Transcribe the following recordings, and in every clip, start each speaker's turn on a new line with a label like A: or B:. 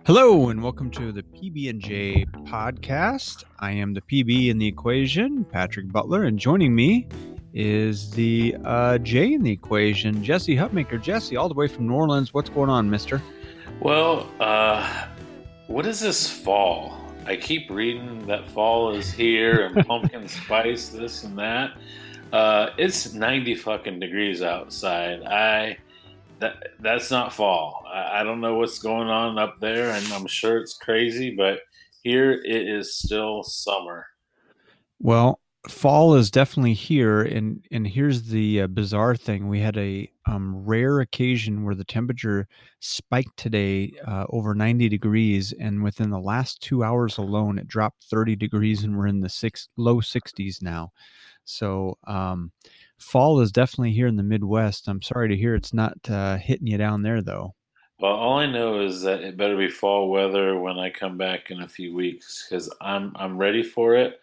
A: Hello and welcome to the PB&J podcast. I am the PB in the equation, Patrick Butler, and joining me is the J in the equation, Jesse Hutmaker. Jesse, all the way from New Orleans. What's going on, mister?
B: Well, what is this fall? I keep reading that fall is here and pumpkin spice, this and that. It's 90 fucking degrees outside. That's not fall. I don't know what's going on up there, and I'm sure it's crazy, but here it is still summer.
A: Well, fall is definitely here, and here's the bizarre thing: we had a rare occasion where the temperature spiked today over 90 degrees, and within the last 2 hours alone, it dropped 30 degrees, and we're in the low 60s now. So fall is definitely here in the Midwest. I'm sorry to hear it's not hitting you down there, though.
B: Well, all I know is that it better be fall weather when I come back in a few weeks because I'm ready for it.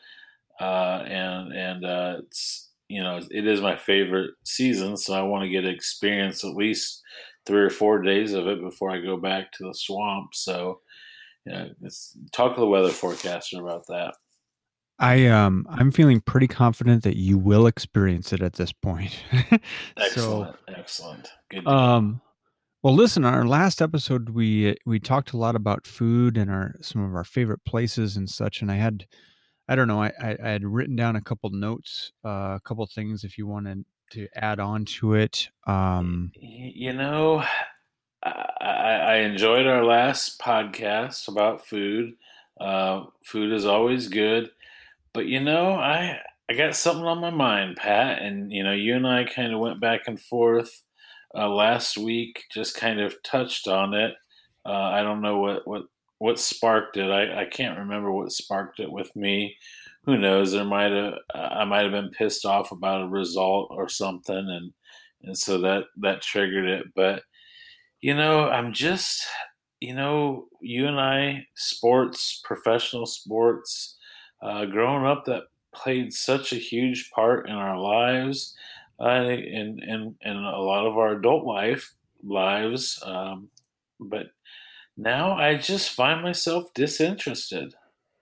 B: And it's it is my favorite season, so I want to get to experience at least 3 or 4 days of it before I go back to the swamp. So talk to the weather forecaster about that.
A: I'm feeling pretty confident that you will experience it at this point. So,
B: Excellent, good deal.
A: well, listen, on our last episode we talked a lot about food and some of our favorite places and such, and I don't know, I had written down a couple notes, a couple things if you wanted to add on to it.
B: You know, I enjoyed our last podcast about food. Food is always good. But I got something on my mind, Pat, and you and I kind of went back and forth last week, just kind of touched on it. I don't know what sparked it. I can't remember what sparked it with me. Who knows? I might have been pissed off about a result or something, and so that triggered it. But I'm just you and I, sports, professional sports, growing up, that played such a huge part in our lives, and a lot of our adult lives. But now I just find myself disinterested.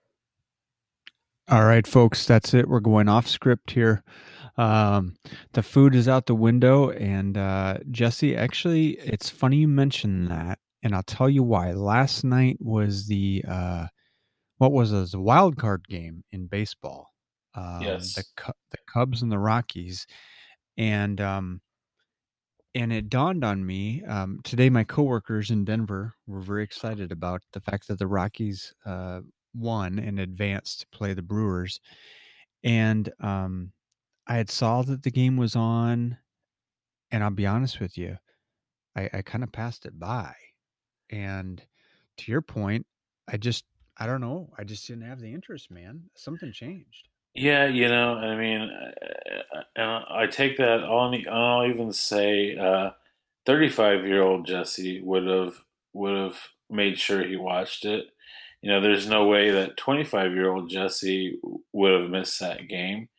A: All right, folks, that's it. We're going off script here. The food is out the window, and Jesse, actually, it's funny you mentioned that, and I'll tell you why. Last night was the what was it? The wild card game in baseball.
B: Yes.
A: The Cubs and the Rockies, and it dawned on me today. My coworkers in Denver were very excited about the fact that the Rockies won and advanced to play the Brewers, and I had saw that the game was on, and I'll be honest with you, I kind of passed it by. And to your point, I don't know, I just didn't have the interest, man. Something changed.
B: Yeah, I mean, and I take that on. I'll even say, 35-year-old Jesse would have made sure he watched it. There's no way that 25-year-old Jesse would have missed that game.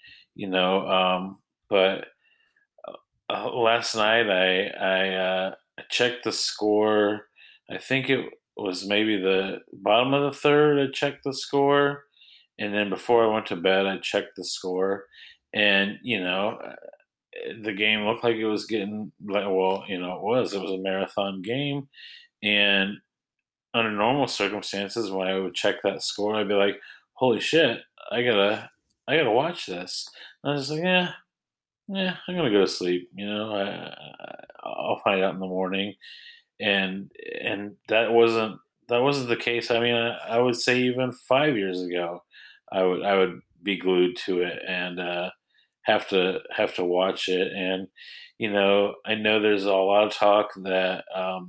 B: But last night I checked the score. I think it was maybe the bottom of the third. I checked the score, and then before I went to bed, I checked the score, and the game looked like it was getting like, well, it was a marathon game, and under normal circumstances, when I would check that score, I'd be like, "Holy shit, I gotta watch this." And I was like, "Yeah, I'm gonna go to sleep." I'll find out in the morning, and that wasn't the case. I mean, I would say even 5 years ago, I would be glued to it and have to watch it. And I know there's a lot of talk that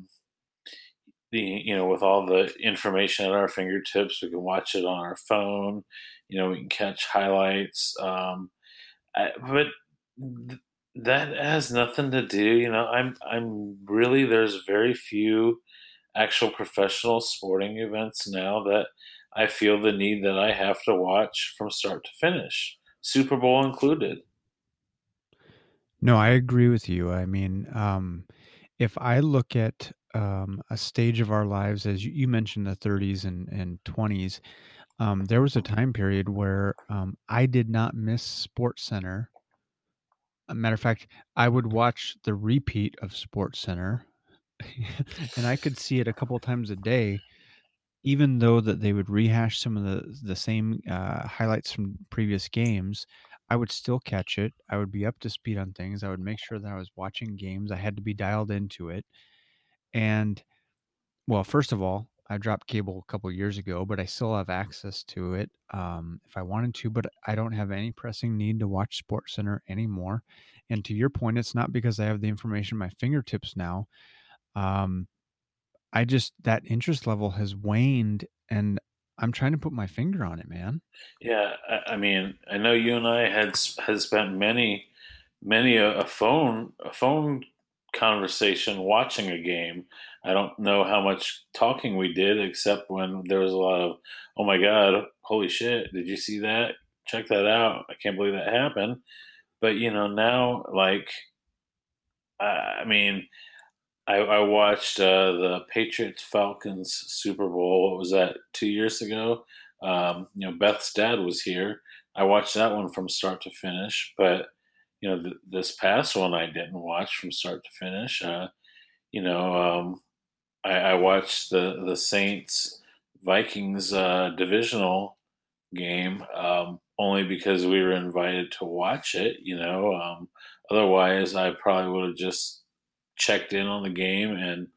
B: with all the information at our fingertips, we can watch it on our phone. We can catch highlights. But that has nothing to do. I'm really, there's very few actual professional sporting events now that I feel the need that I have to watch from start to finish, Super Bowl included.
A: No, I agree with you. I mean, if I look at a stage of our lives, as you mentioned, the 30s and 20s. There was a time period where I did not miss Sports Center. A matter of fact, I would watch the repeat of Sports Center, and I could see it a couple times a day, even though that they would rehash some of the same highlights from previous games. I would still catch it. I would be up to speed on things. I would make sure that I was watching games. I had to be dialed into it. And well, first of all, I dropped cable a couple years ago, but I still have access to it if I wanted to. But I don't have any pressing need to watch SportsCenter anymore. And to your point, it's not because I have the information at my fingertips now. Um, I just that interest level has waned, and I'm trying to put my finger on it, man.
B: Yeah, I mean, I know you and I had spent many a phone conversation watching a game. I don't know how much talking we did, except when there was a lot of, "Oh my God, holy shit, did you see that? Check that out! I can't believe that happened." But now, like, I mean, I watched the Patriots Falcons Super Bowl. What was that, 2 years ago? Beth's dad was here. I watched that one from start to finish, but this past one I didn't watch from start to finish. You know, I watched the Saints Vikings divisional game only because we were invited to watch it. Otherwise, I probably would have just checked in on the game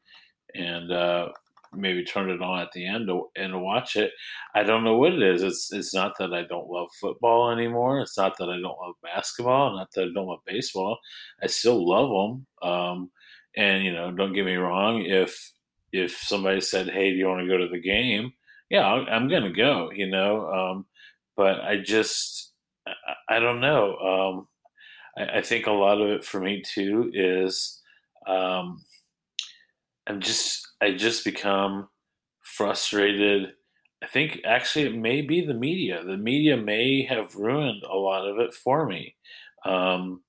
B: and maybe turned it on at the end to watch it. I don't know what it is. It's not that I don't love football anymore. It's not that I don't love basketball. Not that I don't love baseball. I still love them. And don't get me wrong. If somebody said, "Hey, do you want to go to the game?" Yeah, I'm gonna go. But I don't know. I think a lot of it for me too is um, I just become frustrated. I think actually it may be the media. The media may have ruined a lot of it for me. Um,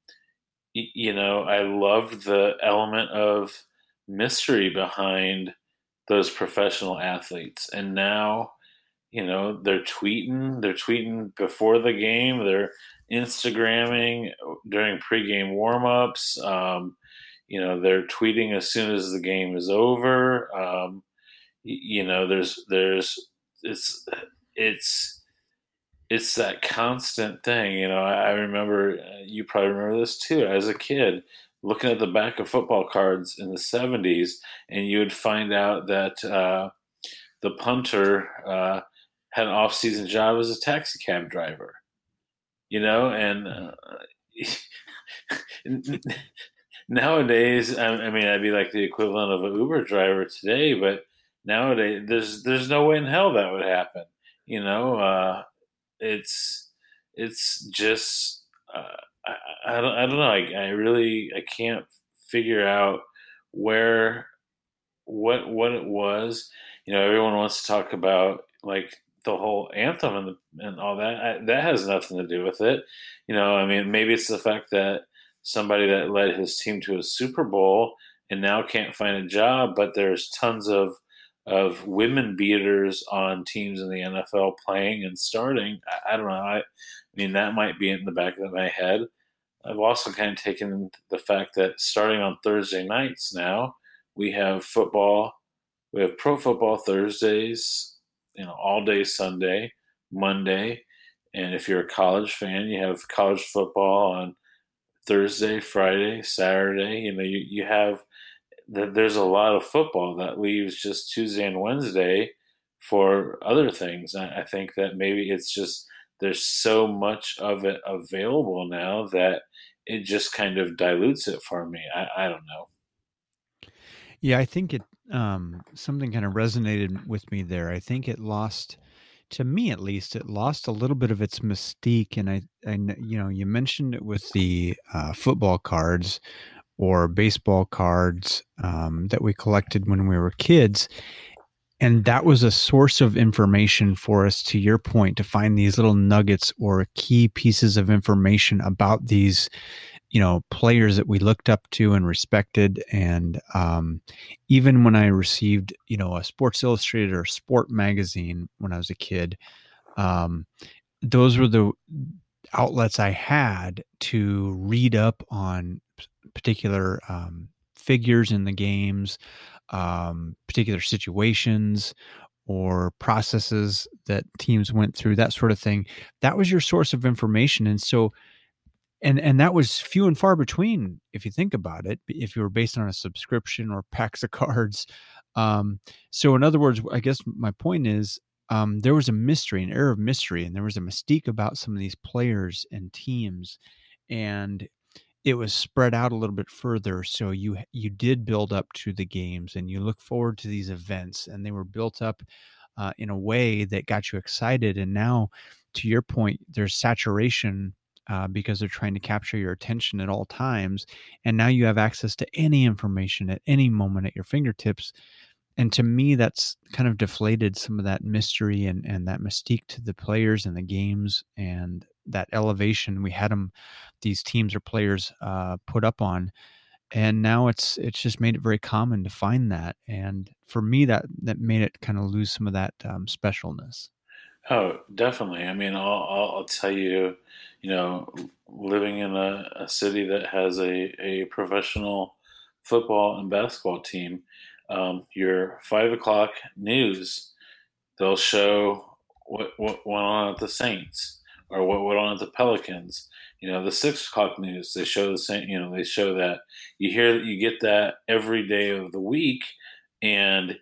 B: I loved the element of mystery behind those professional athletes, and now they're tweeting before the game, they're Instagramming during pregame warmups. They're tweeting as soon as the game is over. There's it's it's that constant thing. I remember, you probably remember this too, as a kid, looking at the back of football cards in the '70s, and you would find out that the punter had an off-season job as a taxi cab driver. And nowadays, I mean, I'd be like the equivalent of an Uber driver today, but nowadays, there's no way in hell that would happen. You know, it's it's just I don't know. I really I can't figure out where what it was. Everyone wants to talk about, like, the whole anthem and all that. That has nothing to do with it. I mean, maybe it's the fact that somebody that led his team to a Super Bowl and now can't find a job, but there's tons of women beaters on teams in the NFL playing and starting. I don't know. I mean, that might be in the back of my head. I've also kind of taken the fact that starting on Thursday nights now, we have football. We have pro football Thursdays, all day Sunday, Monday. And if you're a college fan, you have college football on Thursday, Friday, Saturday. You have there's a lot of football that leaves just Tuesday and Wednesday for other things. I think that maybe it's just there's so much of it available now that it just kind of dilutes it for me. I don't know.
A: Yeah, I think it something kind of resonated with me there. I think it lost, to me at least, it lost a little bit of its mystique. And you mentioned it with the football cards or baseball cards that we collected when we were kids. And that was a source of information for us, to your point, to find these little nuggets or key pieces of information about these players that we looked up to and respected. And even when I received, a Sports Illustrated or Sport magazine when I was a kid, um, those were the outlets I had to read up on particular figures in the games, particular situations or processes that teams went through, that sort of thing. That was your source of information. And so, and that was few and far between if you think about it, if you were based on a subscription or packs of cards. So in other words, I guess my point is, there was a mystery, an air of mystery, and there was a mystique about some of these players and teams, and it was spread out a little bit further. So you did build up to the games, and you look forward to these events, and they were built up in a way that got you excited. And now, to your point, there's saturation because they're trying to capture your attention at all times. And now you have access to any information at any moment at your fingertips. And to me, that's kind of deflated some of that mystery and that mystique to the players and the games and that elevation we had them, these teams or players put up on. And now it's just made it very common to find that. And for me, that made it kind of lose some of that specialness.
B: Oh, definitely. I mean, I'll tell you, you know, living in a city that has a professional football and basketball team, your 5 o'clock news, they'll show what went on at the Saints or what went on at the Pelicans. The 6 o'clock news, they show the same. They show that you get that every day of the week, and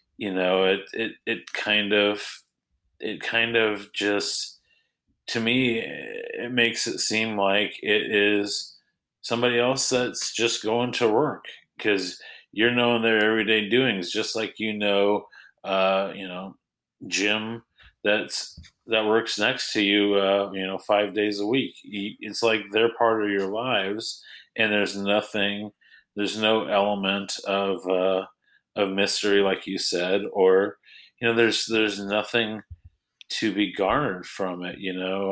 B: it kind of just, to me, it makes it seem like it is somebody else that's just going to work, because you're knowing their everyday doings, just like uh, you know, Jim that works next to you, 5 days a week. It's like they're part of your lives, and there's no element of mystery, like you said, or there's nothing to be garnered from it.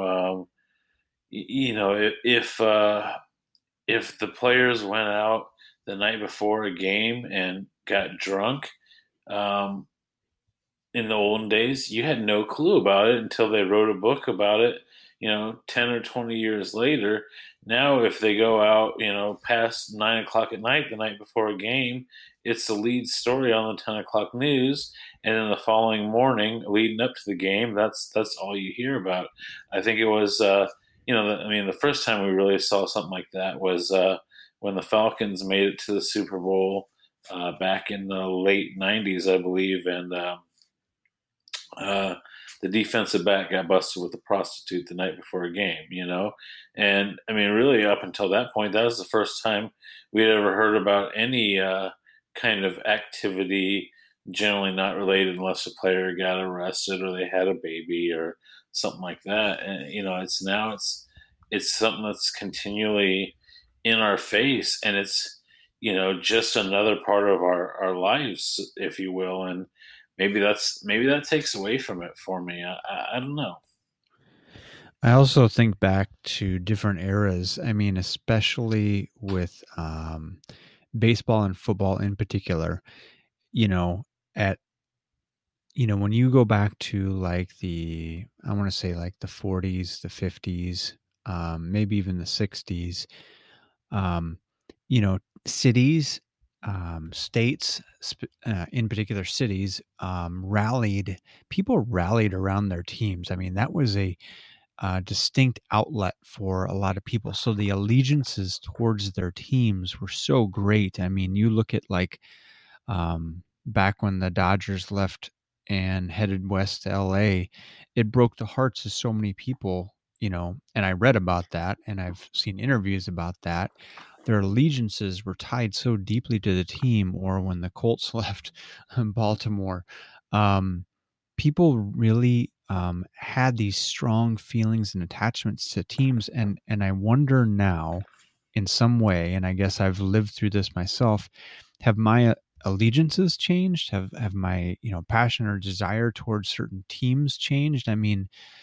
B: If the players went out the night before a game and got drunk, um, in the olden days, you had no clue about it until they wrote a book about it, 10 or 20 years later. Now, if they go out, past 9 o'clock at night the night before a game, it's the lead story on the 10 o'clock news. And then the following morning, leading up to the game, that's all you hear about. I think it was, the first time we really saw something like that was when the Falcons made it to the Super Bowl back in the late 90s, I believe. And, uh, the defensive back got busted with a prostitute the night before a game. And I mean, really, up until that point, that was the first time we had ever heard about any kind of activity, generally not related unless a player got arrested or they had a baby or something like that. And it's something that's continually in our face, and it's just another part of our lives, if you will. And maybe that takes away from it for me. I don't know.
A: I also think back to different eras. I mean, especially with baseball and football in particular, you know, at when you go back to like I want to say like the 40s, the 50s, maybe even the 60s, um, cities, states, in particular cities, people rallied around their teams. I mean, that was a distinct outlet for a lot of people. So the allegiances towards their teams were so great. I mean, you look at like back when the Dodgers left and headed west to LA, it broke the hearts of so many people, and I read about that and I've seen interviews about that. Their allegiances were tied so deeply to the team, or when the Colts left Baltimore, um, people really had these strong feelings and attachments to teams. And I wonder now, in some way, and I guess I've lived through this myself, have my allegiances changed? Have my passion or desire towards certain teams changed? I mean,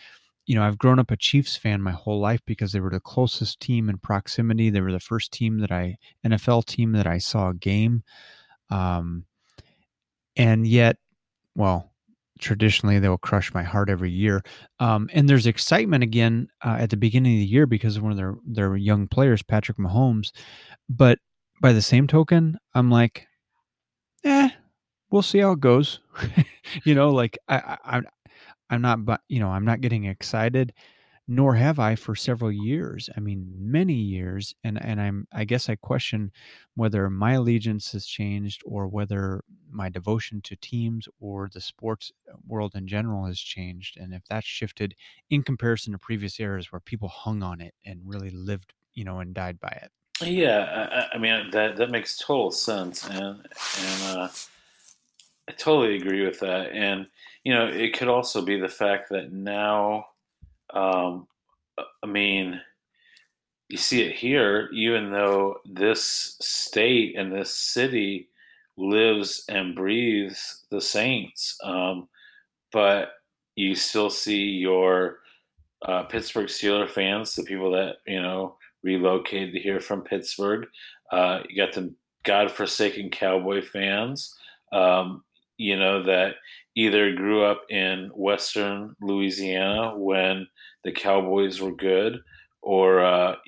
A: I've grown up a Chiefs fan my whole life because they were the closest team in proximity. They were the first NFL team that I saw a game. Um, and yet, well, traditionally they'll crush my heart every year. And there's excitement again at the beginning of the year because of one of their young players, Patrick Mahomes. But by the same token, I'm like, we'll see how it goes. Like I'm not, but I'm not getting excited, nor have I for several years. I mean, many years, and I guess I question whether my allegiance has changed or whether my devotion to teams or the sports world in general has changed, and if that's shifted in comparison to previous eras where people hung on it and really lived, and died by it.
B: Yeah, I mean that makes total sense, and I totally agree with that. And it could also be the fact that now, um, I mean, you see it here, even though this state and this city lives and breathes the Saints, but you still see your Pittsburgh Steeler fans, the people that relocated here from Pittsburgh. You got the godforsaken Cowboy fans, um, that either grew up in Western Louisiana when the Cowboys were good, or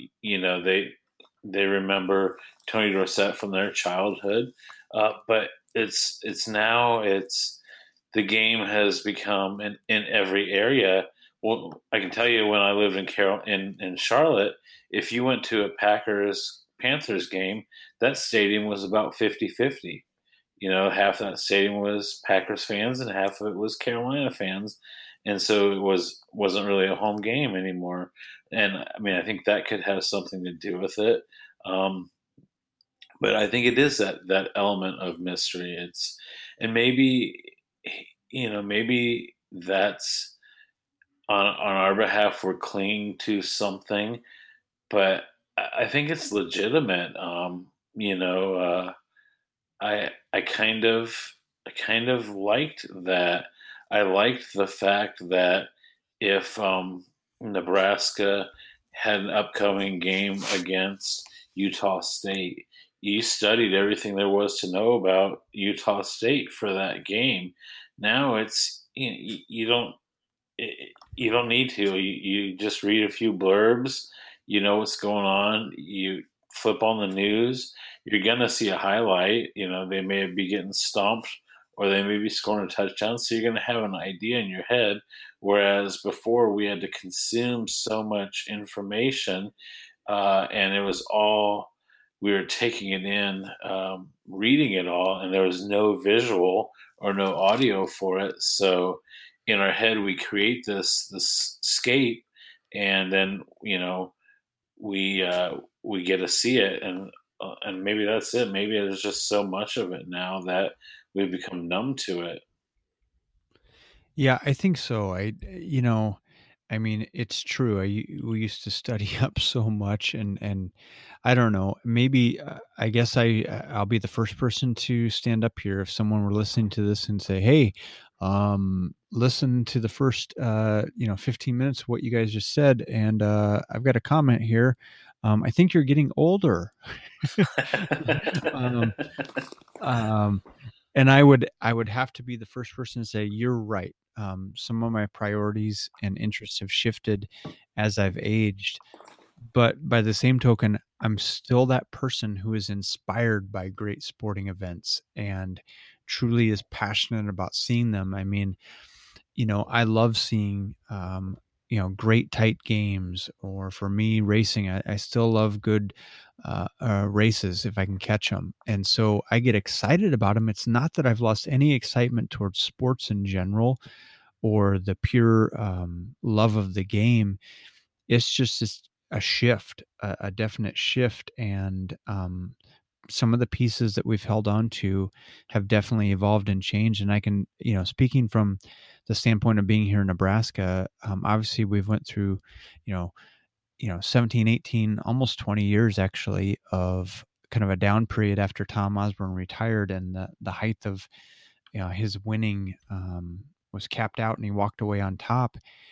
B: they remember Tony Dorsett from their childhood. But it's the game has become in every area. Well, I can tell you when I lived in Charlotte, if you went to a Packers Panthers game, that stadium was about 50-50. Half that stadium was Packers fans and half of it was Carolina fans. And so wasn't really a home game anymore. And I mean, I think that could have something to do with it. Um, but I think it is that element of mystery. And maybe that's on our behalf we're clinging to something, but I think it's legitimate. I kind of liked that. I liked the fact that if Nebraska had an upcoming game against Utah State, you studied everything there was to know about Utah State for that game. Now you don't need to. You just read a few blurbs. You know what's going on. You flip on the news. You're gonna see a highlight. They may be getting stomped, or they may be scoring a touchdown. So you're gonna have an idea in your head. Whereas before, we had to consume so much information, and it was all we were taking it in, reading it all, and there was no visual or no audio for it. So in our head, we create this scape, and then we get to see it, and maybe that's it. Maybe there's just so much of it now that we've become numb to it.
A: Yeah, I think so. I mean, it's true. We used to study up so much, and I don't know. Maybe I guess I'll be the first person to stand up here if someone were listening to this and say, "Hey, listen to the first 15 minutes of what you guys just said, and I've got a comment here. I think you're getting older." um, um, and I would have to be the first person to say, "You're right. Some of my priorities and interests have shifted as I've aged." But by the same token, I'm still that person who is inspired by great sporting events and truly is passionate about seeing them. I mean, I love seeing, great tight games, or for me, racing. I still love good races if I can catch them. And so I get excited about them. It's not that I've lost any excitement towards sports in general or the pure love of the game. It's just a shift, a definite shift. And some of the pieces that we've held on to have definitely evolved and changed. And I can, speaking from the standpoint of being here in Nebraska, obviously we've went through, you know, 17, 18, almost 20 years actually of kind of a down period after Tom Osborne retired, and the height of, his winning was capped out and he walked away on top.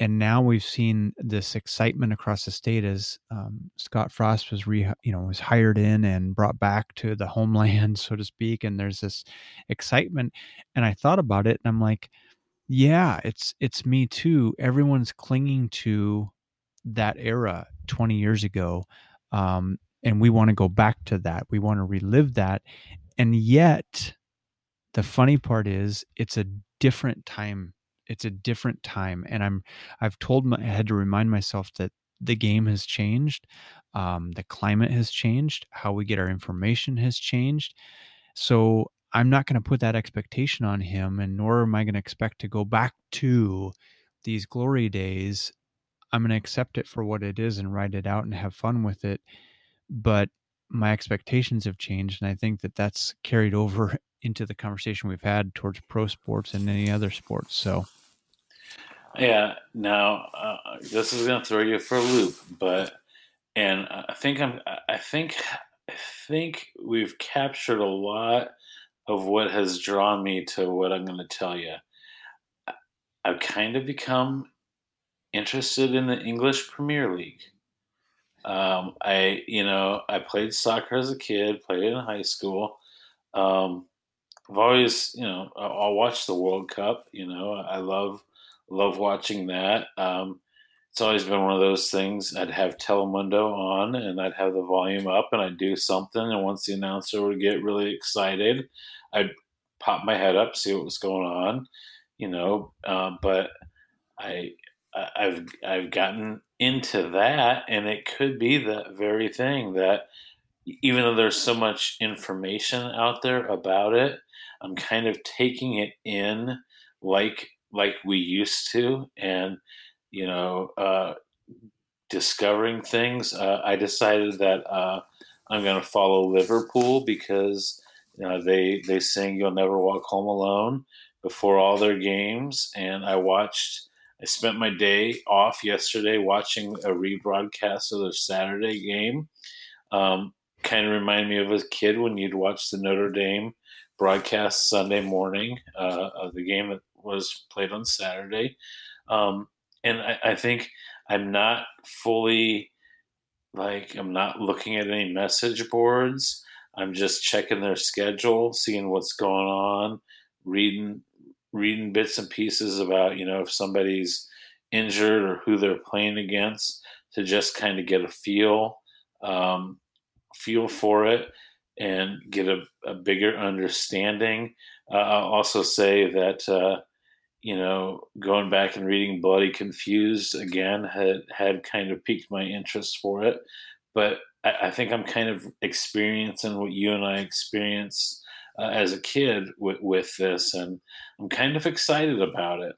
A: and now we've seen this excitement across the state as Scott Frost was was hired in and brought back to the homeland, so to speak. And there's this excitement, and I thought about it, and I'm like, yeah, it's me too. Everyone's clinging to that era 20 years ago, and we want to go back to that. We want to relive that, and yet the funny part is it's a different time. It's a different time. And I had to remind myself that the game has changed. The climate has changed. How we get our information has changed. So I'm not going to put that expectation on him, and nor am I going to expect to go back to these glory days. I'm going to accept it for what it is and write it out and have fun with it. But my expectations have changed, and I think that that's carried over into the conversation we've had towards pro sports and any other sports. So,
B: Yeah. Now, this is going to throw you for a loop, but and I think we've captured a lot of what has drawn me to what I'm going to tell you. I've kind of become interested in the English Premier League. I played soccer as a kid, played it in high school. Um, I've always, I'll watch the World Cup. I love watching that. It's always been one of those things. I'd have Telemundo on, and I'd have the volume up, and I'd do something. And once the announcer would get really excited, I'd pop my head up, see what was going on. But I I've gotten into that, and it could be that very thing that even though there's so much information out there about it, I'm kind of taking it in like we used to, and you know, uh, discovering things. I decided that I'm going to follow Liverpool because they sing "You'll Never Walk Home Alone" before all their games, and I spent my day off yesterday watching a rebroadcast of their Saturday game. Kind of remind me of a kid when you'd watch the Notre Dame broadcast Sunday morning of the game that was played on Saturday. Um, and I think I'm not fully I'm not looking at any message boards. I'm just checking their schedule, seeing what's going on, reading bits and pieces about if somebody's injured or who they're playing against to just kind of get a um, feel for it and get a bigger understanding. I'll also say that going back and reading Bloody Confused again had kind of piqued my interest for it. But I think I'm kind of experiencing what you and I experienced as a kid with this, and I'm kind of excited about it.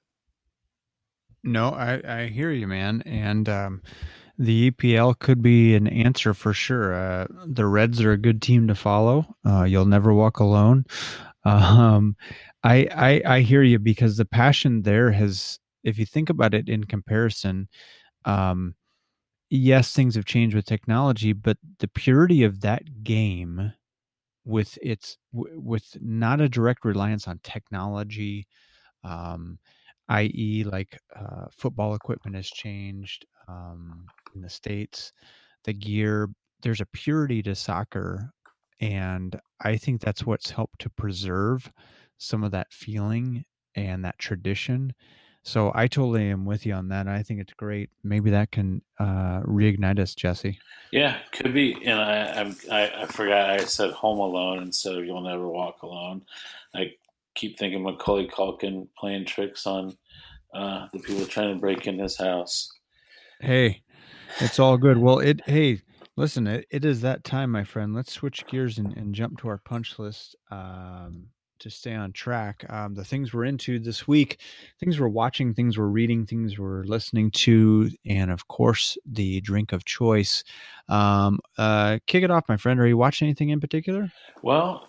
A: no, I hear you, man. And the EPL could be an answer for sure. The Reds are a good team to follow. You'll never walk alone. Um, I hear you, because the passion there has, if you think about it in comparison, um, yes, things have changed with technology, but the purity of that game with with not a direct reliance on technology, um, i.e., like football equipment has changed in the States, the gear, there's a purity to soccer. And I think that's what's helped to preserve some of that feeling and that tradition. So I totally am with you on that. I think it's great. Maybe that can reignite us, Jesse.
B: Yeah, could be. And I forgot I said Home Alone instead of You'll Never Walk Alone. I keep thinking Macaulay Culkin playing tricks on the people trying to break in his house.
A: Hey, it's all good. Well, hey, listen, it is that time, my friend. Let's switch gears and jump to our punch list to stay on track. The things we're into this week, things we're watching, things we're reading, things we're listening to, and of course, the drink of choice. Kick it off, my friend. Are you watching anything in particular?
B: Well,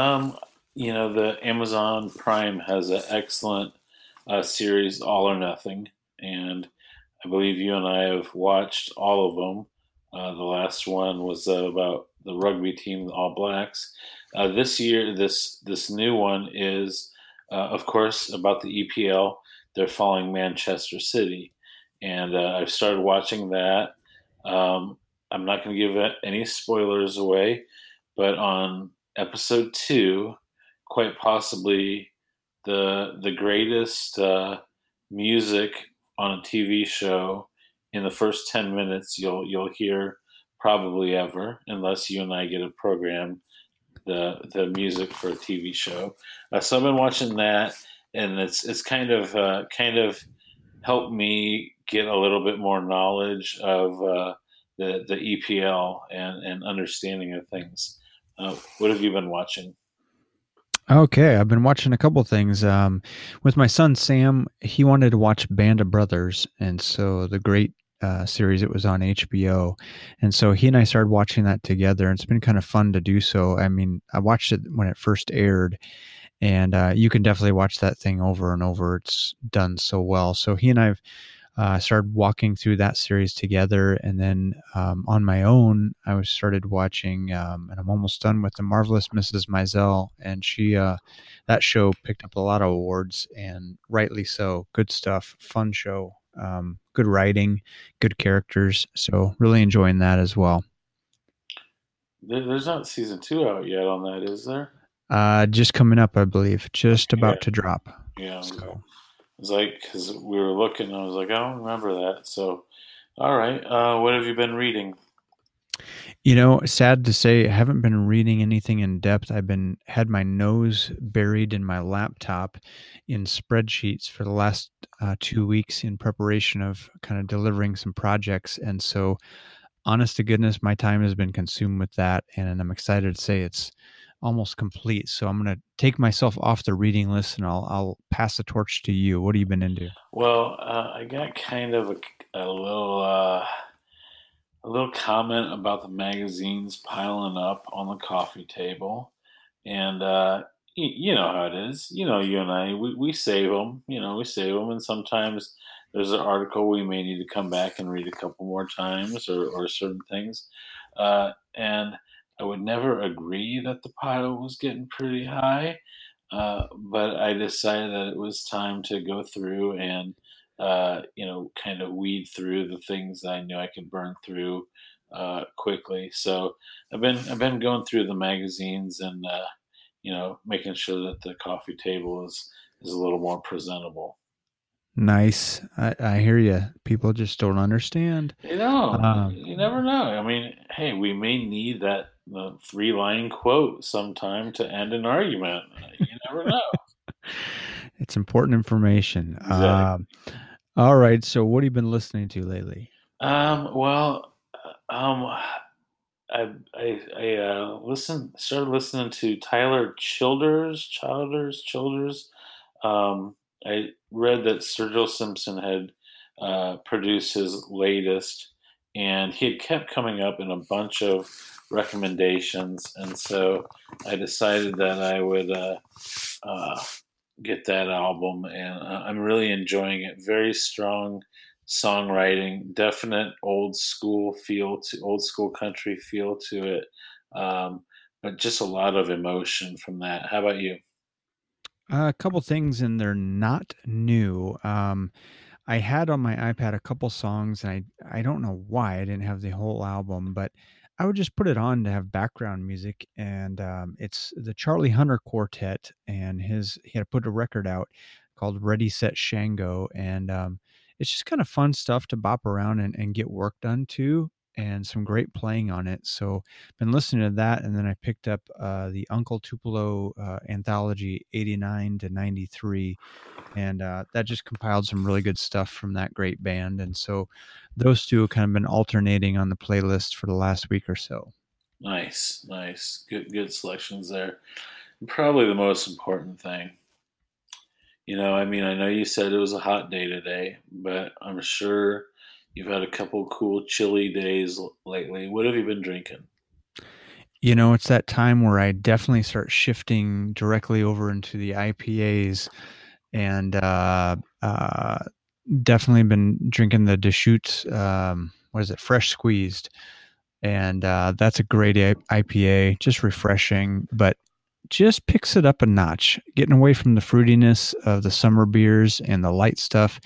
B: the Amazon Prime has an excellent series, All or Nothing, and I believe you and I have watched all of them. The last one was about the rugby team, the All Blacks. This year, this new one is, of course, about the EPL. They're following Manchester City, and I've started watching that. Um, I'm not going to give any spoilers away, but on episode two, quite possibly the greatest music on a TV show in the first 10 minutes you'll hear probably ever, unless you and I get a program the music for a TV show. So I've been watching that, and it's kind of helped me get a little bit more knowledge of the EPL and understanding of things. What have you been watching?
A: Okay, I've been watching a couple things. With my son Sam, he wanted to watch Band of Brothers, and so the great series it was on HBO, and so he and I started watching that together. And it's been kind of fun to do so. I mean, I watched it when it first aired, and you can definitely watch that thing over and over. It's done so well. So he and I've started walking through that series together, and then on my own, I was started watching, and I'm almost done with The Marvelous Mrs. Maisel, and she that show picked up a lot of awards, and rightly so. Good stuff, fun show, good writing, good characters. So really enjoying that as well.
B: There's not season two out yet on that, is there?
A: Just coming up, I believe, just
B: Yeah,
A: about to drop.
B: yeah.
A: So.
B: It's like because we were looking, I was like, I don't remember that. So, all right, what have you been reading?
A: Sad to say, I haven't been reading anything in depth. I've been had my nose buried in my laptop in spreadsheets for the last 2 weeks in preparation of kind of delivering some projects. And so, honest to goodness, my time has been consumed with that. And I'm excited to say it's almost complete. So I'm going to take myself off the reading list, and I'll pass the torch to you. What have you been into?
B: Well, I got kind of a little a little comment about the magazines piling up on the coffee table, and you know how it is. You know, you and I we save them. You know, we save them, and sometimes there's an article we may need to come back and read a couple more times, or certain things. And I would never agree that the pile was getting pretty high, but I decided that it was time to go through and kind of weed through the things that I knew I could burn through quickly. So I've been going through the magazines and making sure that the coffee table is a little more presentable.
A: Nice. I hear you. People just don't understand. Um,
B: You never know. I mean, hey, we may need that three-line quote sometime to end an argument. You never know.
A: it's important information.
B: Exactly.
A: All right. So, what have you been listening to lately?
B: Well, started listening to Tyler Childers. I read that Sturgill Simpson had produced his latest, and he had kept coming up in a bunch of recommendations, and so I decided that I would uh, get that album, and I'm really enjoying it. Very strong songwriting, definite old school country feel to it, but just a lot of emotion from that. How about you?
A: A couple things, and they're not new. I had on my iPad a couple songs, and I don't know why I didn't have the whole album, but I would just put it on to have background music. And it's the Charlie Hunter Quartet, and he had put a record out called Ready Set Shango, and it's just kind of fun stuff to bop around and get work done to. And some great playing on it. So, been listening to that, and then I picked up the Uncle Tupelo anthology '89 to '93, and that just compiled some really good stuff from that great band. And so those two have kind of been alternating on the playlist for the last week or so.
B: Nice, nice, good selections there. Probably the most important thing. I mean, I know you said it was a hot day today, but I'm sure you've had a couple cool chilly days lately. What have you been drinking?
A: It's that time where I definitely start shifting directly over into the IPAs, and definitely been drinking the Deschutes. What is it? Fresh squeezed, and that's a great IPA. Just refreshing, but just picks it up a notch, getting away from the fruitiness of the summer beers and the light stuff,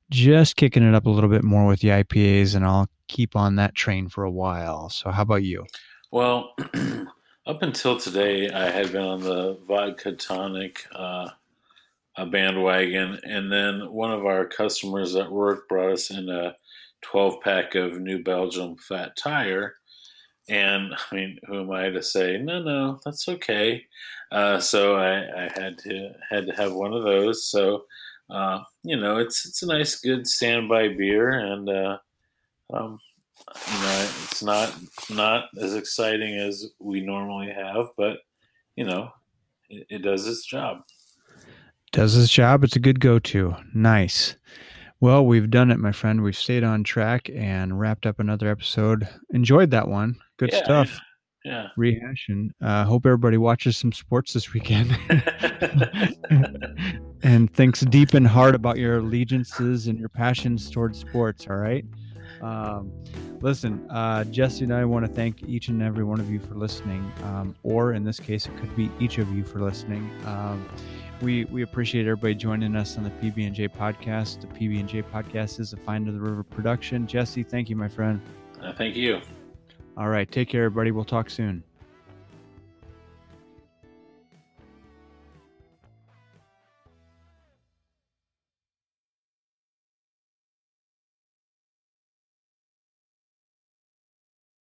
A: just kicking it up a little bit more with the IPAs, and I'll keep on that train for a while. So how about you?
B: Well, up until today, I had been on the vodka tonic a bandwagon, and then one of our customers at work brought us in a 12 pack of New Belgium Fat Tire. And I mean, who am I to say no, no, that's okay? So I had to have one of those. So it's a nice, good standby beer, and um, it's not as exciting as we normally have, but it does its job.
A: Does his job. It's a good go-to. Nice. Well, we've done it, my friend. We've stayed on track and wrapped up another episode. Enjoyed that one. Good
B: Yeah,
A: stuff.
B: yeah,
A: Rehashing. Hope everybody watches some sports this weekend
B: yeah.
A: and thinks deep and hard about your allegiances and your passions towards sports. All right. Um, Listen, Jesse and I want to thank each and every one of you for listening, or in this case, it could be each of you for listening. We appreciate everybody joining us on the PB&J podcast. The PB&J podcast is a Find of the River production. Jesse, thank you, my friend.
B: Thank you.
A: All right, take care, everybody. We'll talk soon.